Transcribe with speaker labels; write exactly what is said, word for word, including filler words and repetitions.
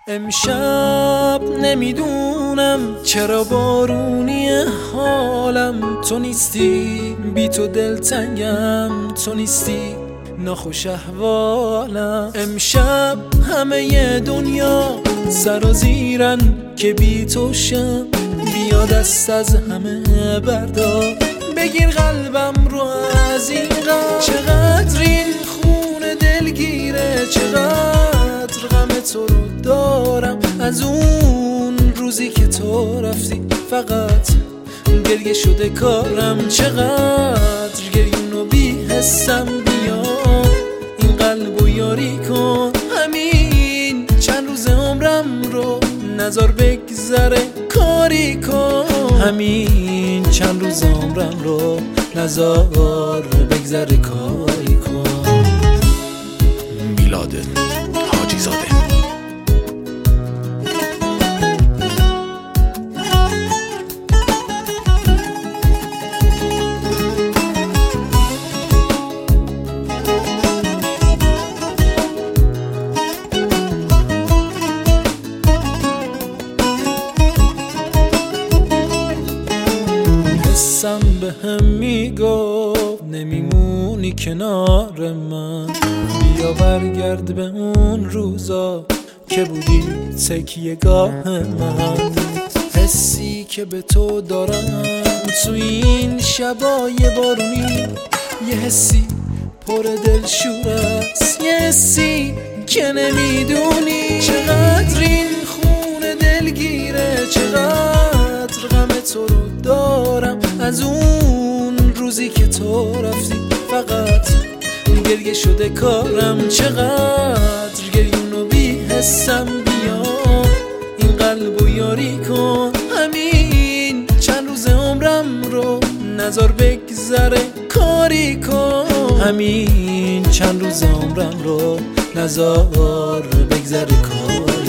Speaker 1: امشب نمیدونم چرا بارونی حالم، تو نیستی بی تو دلتنگم، تو نیستی ناخوش احوالم. امشب همه ی دنیا سرازیرن که بی تو شم، بیا دست از همه بردار، بگیر قلبم رو از این غم. چقدر این خون دلگیره، چقدر غم تو رو دارم، از اون روزی که تو رفتی فقط گریه شده کارم. چقدر گریون و بی حسم، بیا این قلب و یاری کن، همین چند روز عمرم رو نذار بگذره کاری کن، همین چند روز عمرم رو نذار بگذره کاری کن.
Speaker 2: میلاد حاجی زاده.
Speaker 1: حسم به هم میگفت نمیمونی کنار من، بیا برگرد به اون روزا که بودی تکیه گاه من. حسی که به تو دارم تو این شبای بارونی، یه حسی پر دلشور است، یه حسی که نمیدونی. چقدر این خون دلگیره، چقدر غم تو رو دارم، از اون روزی که تو رفتی فقط گریه شده کارم. چقدر گریون و بی حسم، بیا این قلب و یاری کن، همین چند روز عمرم رو نذار بگذره کاری کن، همین چند روز عمرم رو نذار بگذره کاری